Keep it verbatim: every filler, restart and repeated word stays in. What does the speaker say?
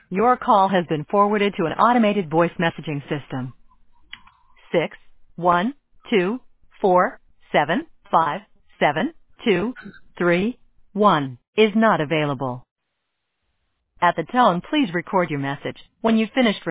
Your call has been forwarded to an automated voice messaging system. Six one two four seven five seven two three one is not available. At the tone, please record your message. When you've finished